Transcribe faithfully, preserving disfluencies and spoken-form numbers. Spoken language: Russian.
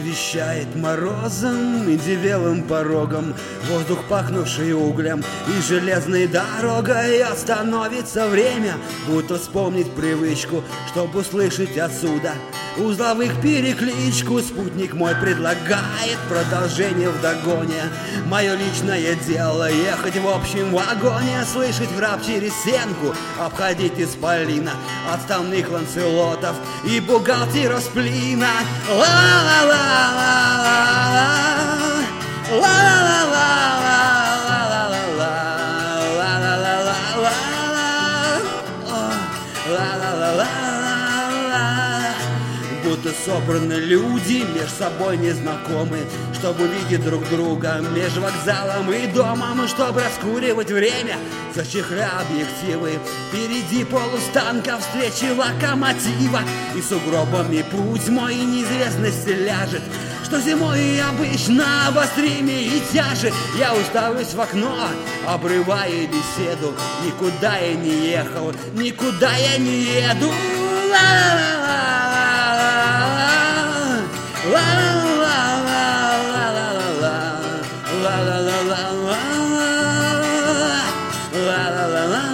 Трещает морозом и дебелым порогом, воздух, пахнувший углем и железной дорогой. Остановится время, будто вспомнить привычку, чтоб услышать отсюда узловых перекличку. Спутник мой предлагает продолжение в догоне. Мое личное дело ехать в общем вагоне, слышать храп через стенку, обходить исполина, отставных ланцелотов и бухгалтеров сплина. Ла-ла-ла. Будто собраны люди, меж собой незнакомые, чтобы увидеть друг друга меж вокзалом и домом, чтобы раскуривать время, зачехля объективы. Впереди полустанка, встречи локомотива, и сугробами путь мой неизвестности ляжет, что зимой обычно обостримее и тяжет. Я уставлюсь в окно, обрывая беседу. Никуда я не ехал, никуда я не еду. La la la la la la la la la la la la.